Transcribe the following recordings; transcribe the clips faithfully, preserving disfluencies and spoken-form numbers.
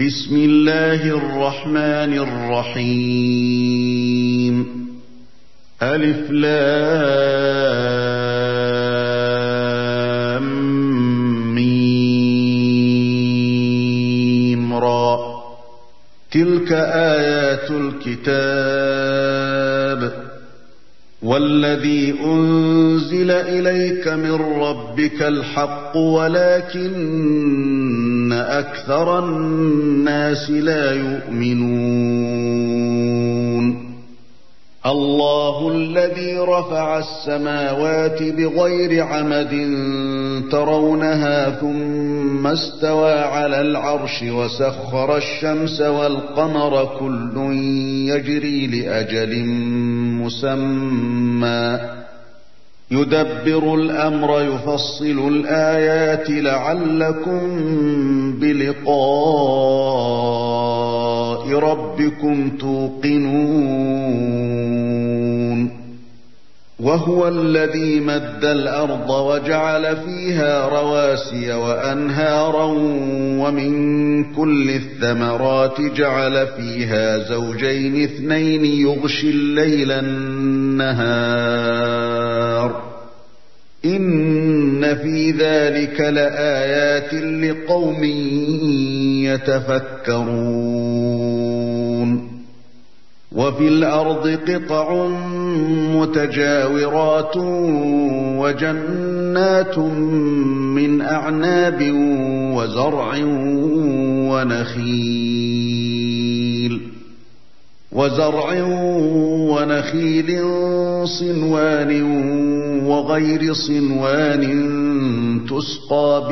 بسم الله الرحمن الرحيم ألف لام ميم را تلك آيات الكتاب والذي أنزل إليك من ربك الحق ولكن أكثر الناس لا يؤمنون الله الذي رفع السماوات بغير عمد ترونها ثم استوى على العرش وسخر الشمس والقمر كل يجري لأجل مسمى يدبر الأمر يفصل الآيات لعلكم بلقاء ربكم توقنون وهو الذي مد الأرض وجعل فيها رواسي وأنهارا ومن كل الثمرات جعل فيها زوجين اثنين يغشي الليل النهار إن في ذلك لآيات لقوم يتفكرون وفي الأرض قطع متجاورات وجنات من أعناب وزرع ونخيل وزرع ونخيل صنوان وغير صنوان تسقى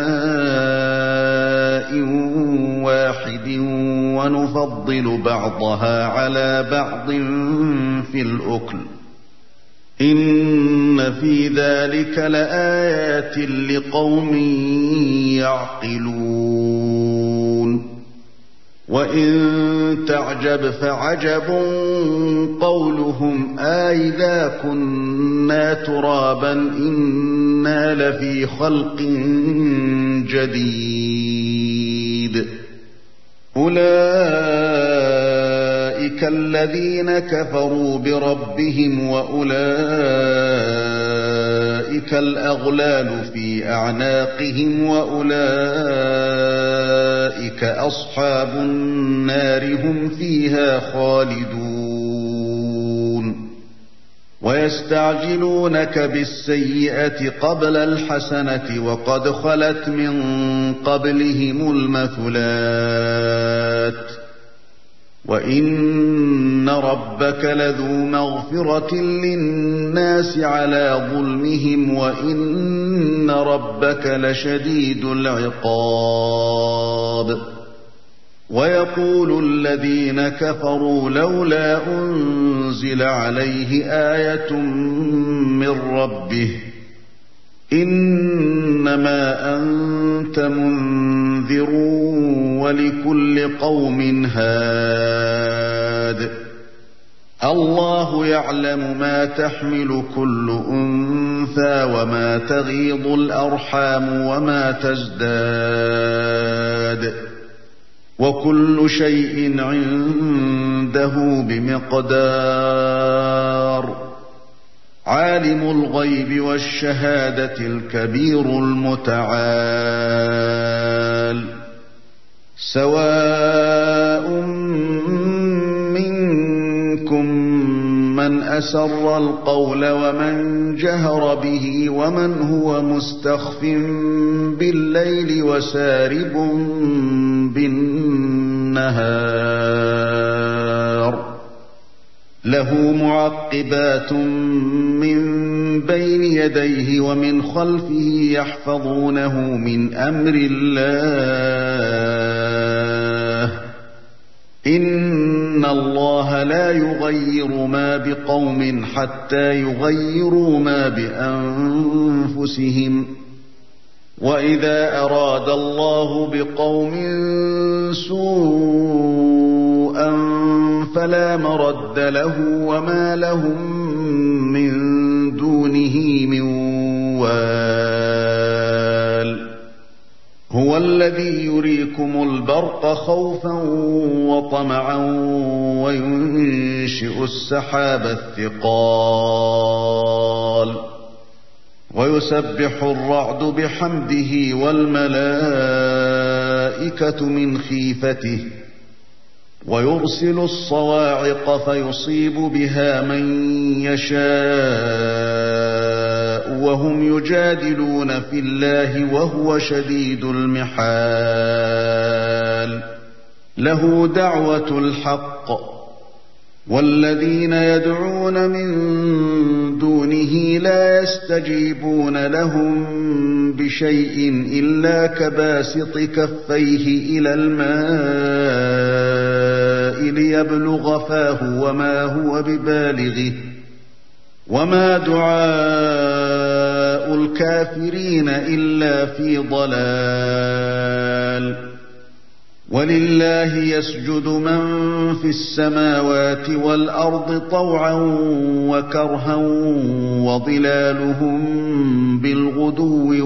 بماء واحد ونفضل بعضها على بعض في الأكل إن في ذلك لآيات لقوم يعقلون وإن تعجب فعجب قولهم أإذا كنا ترابا إنا لفي خلق جديد أولئك الذين كفروا بربهم وأولئك الأغلال في أعناقهم وأولئك أصحاب النار هم فيها خالدون ويستعجلونك بالسيئة قبل الحسنة وقد خلت من قبلهم المثلات وإن ربك لذو مغفرة للناس على ظلمهم وإن ربك لشديد العقاب ويقول الذين كفروا لولا أنزل عليه آية من ربه إنما أنت منذر ولكل قوم هاد الله يعلم ما تحمل كل أنثى وما تغيض الأرحام وما تزداد وكل شيء عنده بمقدار عالم الغيب والشهادة الكبير المتعال سواء منكم من أسر القول ومن جهر به ومن هو مستخف بالليل وسارب بالنهار له معقبات من بين يديه ومن خلفه يحفظونه من أمر الله إن الله لا يغير ما بقوم حتى يغيروا ما بأنفسهم وإذا أراد الله بقوم سوءا فلا مرد له وما لهم من دونه من وال هو الذي يريكم البرق خوفا وطمعا وينشئ السحاب الثقال ويسبح الرعد بحمده والملائكة من خيفته ويرسل الصواعق فيصيب بها من يشاء وهم يجادلون في الله وهو شديد المحال له دعوة الحق والذين يدعون من دونه لا يستجيبون لهم بشيء إلا كباسط كفيه إلى الماء ليبلغ فاه وما هو ببالغه وما دعاء الكافرين إلا في ضلال ولله يسجد من في السماوات والأرض طوعا وكرها وظلالهم بالغدو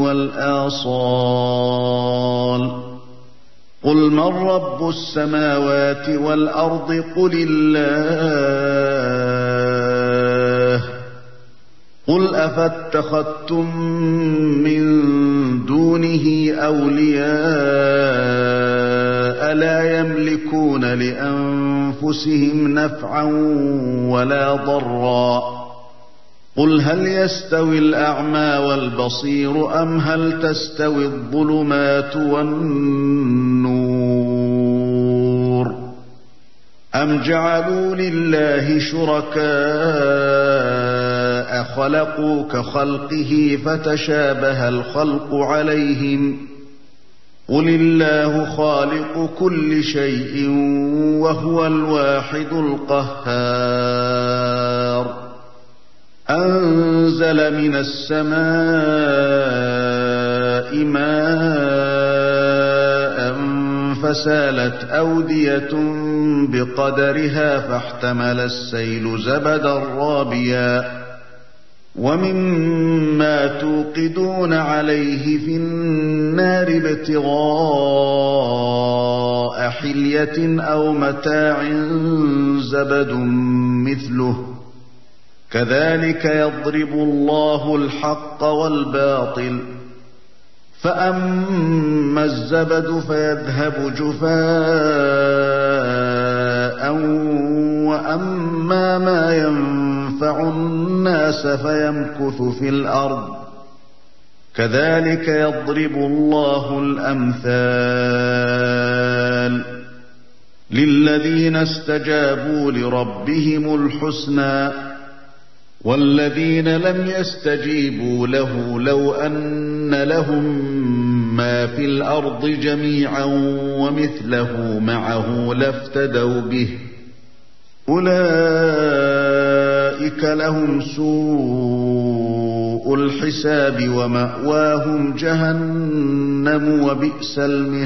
والآصال قل من رب السماوات والأرض قل الله قل أفاتخذتم من دونه أولياء لا يملكون لأنفسهم نفعا ولا ضرا قل هل يستوي الأعمى والبصير أم هل تستوي الظلمات والنور أم جعلوا لله شركاء خلقوا كخلقه فتشابه الخلق عليهم قل الله خالق كل شيء وهو الواحد القهار أنزل من السماء ماء فسالت أودية بقدرها فاحتمل السيل زبدا رابيا ومما توقدون عليه في النار ابتغاء حلية أو متاع زبد مثله كذلك يضرب الله الحق والباطل فأما الزبد فيذهب جفاء وأما ما ينفع الناس فيمكث في الأرض كذلك يضرب الله الأمثال للذين استجابوا لربهم الحسنى والذين لم يستجيبوا له لو أن لهم ما في الأرض جميعا ومثله معه لافتدوا به أولئك لهم سوء الحساب ومأواهم جهنم وبئس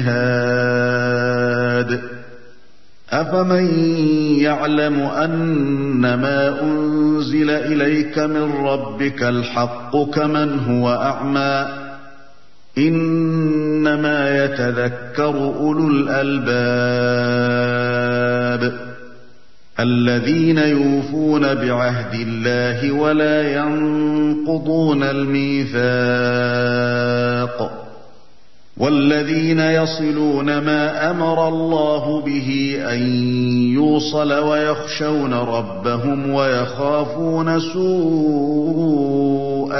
المهاد أفمن يعلم أنما أنزل إليك من ربك الحق كمن هو أعمى إنما يتذكر أولو الألباب الذين يوفون بعهد الله ولا ينقضون الميثاق والذين يصلون ما أمر الله به أن يوصل ويخشون ربهم ويخافون سوء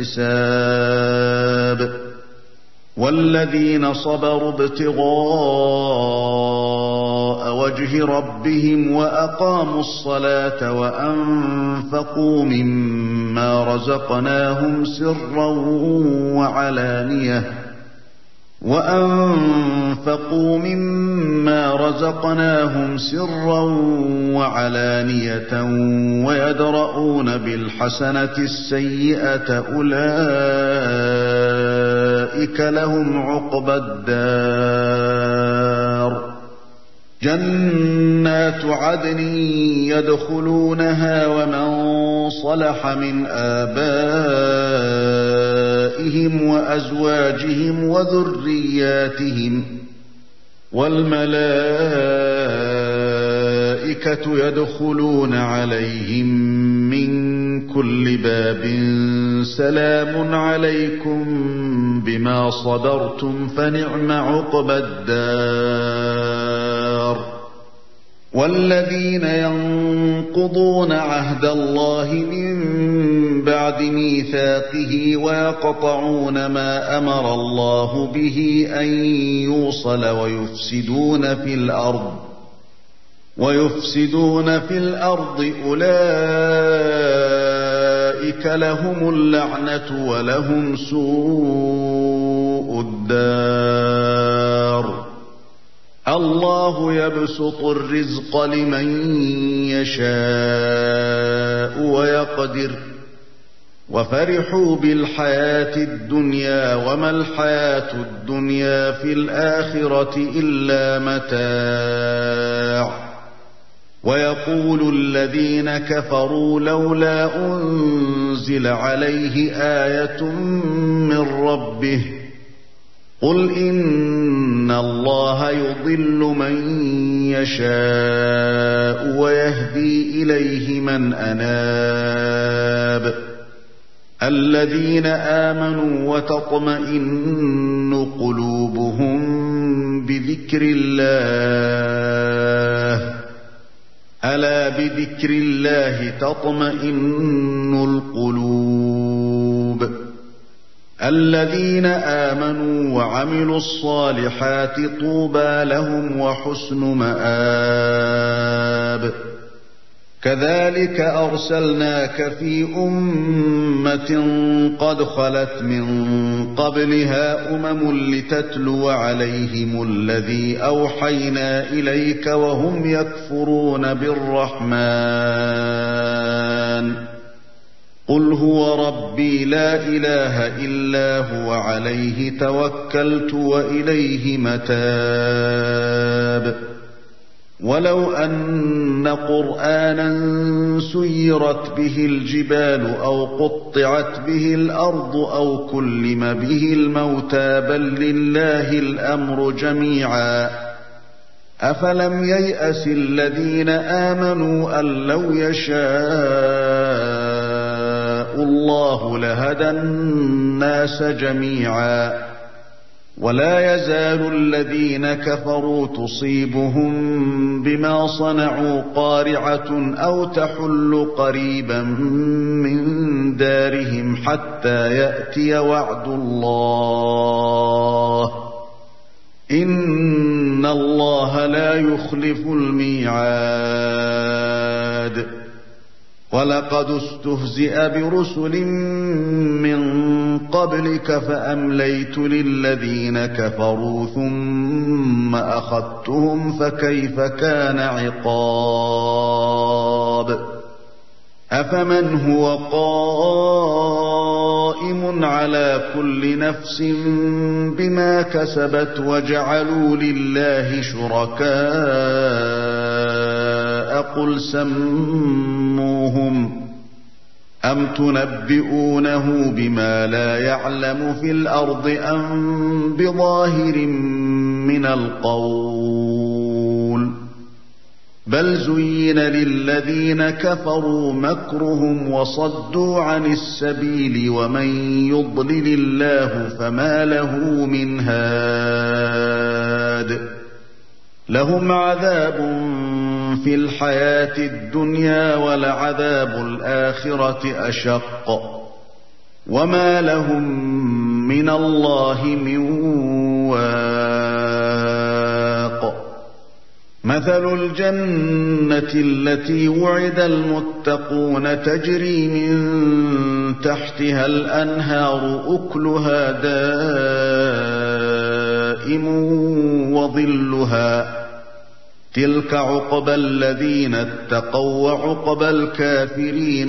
الحساب والذين صبروا ابتغاء وجه ربهم وأقاموا الصلاة وأنفقوا مما رزقناهم سرا وعلانية وأنفقوا مما رزقناهم سرا وعلانية ويدرؤون بالحسنة السيئة أولئك لهم عقبى الدار جنات عدن يدخلونها ومن صلح من آبائهم آبائهم وأزواجهم وذرياتهم والملائكة يدخلون عليهم من كل باب سلام عليكم بما صبرتم فنعم عقبى الدار. والذين ينقضون عهد الله من بعد ميثاقه ويقطعون ما أمر الله به أن يوصل ويفسدون في الأرض ويفسدون في الأرض أولئك لهم اللعنة ولهم سوء الدار. الله يبسط الرزق لمن يشاء ويقدر وفرحوا بالحياة الدنيا وما الحياة الدنيا في الآخرة إلا متاع. ويقول الذين كفروا لولا أنزل عليه آية من ربه قل إن الله يضل من يشاء ويهدي إليه من أناب. الذين آمنوا وتطمئن قلوبهم بذكر الله ألا بذكر الله تطمئن القلوب. الذين آمنوا وعملوا الصالحات طوبى لهم وحسن مآب. كذلك أرسلناك في أمة قد خلت من قبلها أمم لتتلو عليهم الذي أوحينا إليك وهم يكفرون بالرحمن قل هو ربي لا إله إلا هو عليه توكلت وإليه متاب. ولو أن قرآنا سيرت به الجبال أو قطعت به الأرض أو كلم به الموتى بل لله الأمر جميعا أفلم ييأس الذين آمنوا أن لو يشاء الله لهدى الناس جميعا. ولا يزال الذين كفروا تصيبهم بما صنعوا قارعة أو تحل قريبا من دارهم حتى يأتي وعد الله إن الله لا يخلف الميعاد. ولقد استهزئ برسل من قبلك فأمليت للذين كفروا ثم أخذتهم فكيف كان عقاب. أفمن هو قائم على كل نفس بما كسبت وجعلوا لله شركاء قل سموهم أم تنبئونه بما لا يعلم في الأرض أم بظاهر من القول بل زين للذين كفروا مكرهم وصدوا عن السبيل ومن يضلل الله فما له من هاد. لهم عذاب في الحياة الدنيا ولعذاب الآخرة أشق وما لهم من الله من واق. مثل الجنة التي وعد المتقون تجري من تحتها الأنهار أكلها دائم وظلها تلك عقبى الذين اتقوا وعقبى الكافرين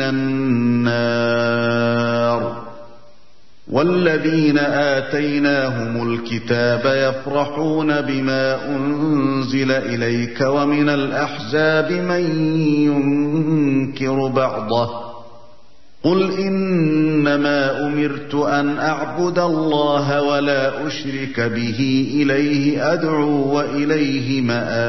النار. والذين آتيناهم الكتاب يفرحون بما أنزل إليك ومن الأحزاب من ينكر بعضه قل إنما أمرت أن أعبد الله ولا أشرك به إليه أدعو وإليه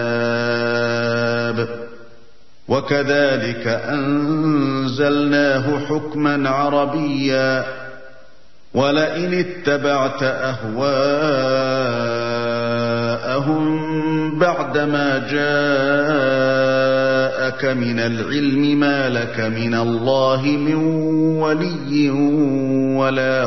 مآب وكذلك أنزلناه حكما عربيا ولئن اتبعت أهواءهم بعدما جاءك من العلم ما لك من الله من ولي ولا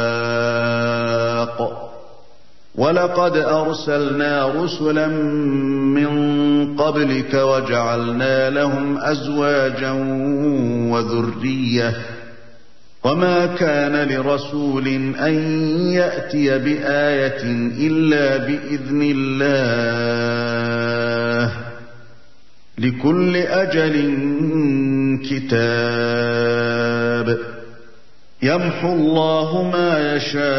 واق ولقد أرسلنا رسلا من قبلك وجعلنا لهم أزواجا وذرية وما كان لرسول أن يأتي بآية إلا بإذن الله لكل أجل كتاب يمحو الله ما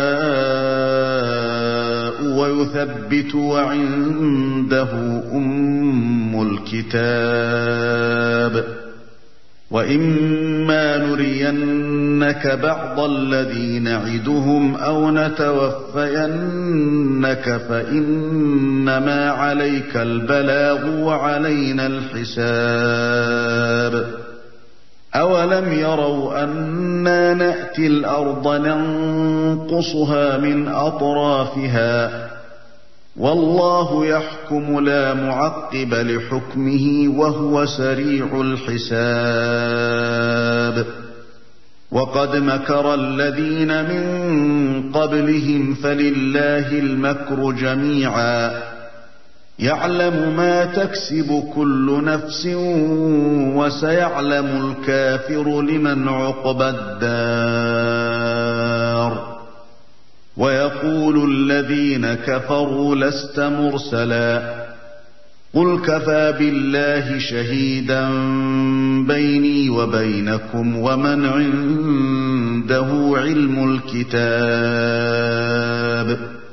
يشاء ويثبت وعنده أم الكتاب وإما نرينك بعض الذي نعدهم أو نتوفينك فإنما عليك البلاغ وعلينا الحساب أولم يروا أنا نأتي الأرض ننقصها من أطرافها والله يحكم لا معقب لحكمه وهو سريع الحساب وقد مكر الذين من قبلهم فلله المكر جميعا يعلم ما تكسب كل نفس وسيعلم الكافر لمن عقبى الدار ويقول الذين كفروا لست مرسلا قل كفى بالله شهيدا بيني وبينكم ومن عنده علم الكتاب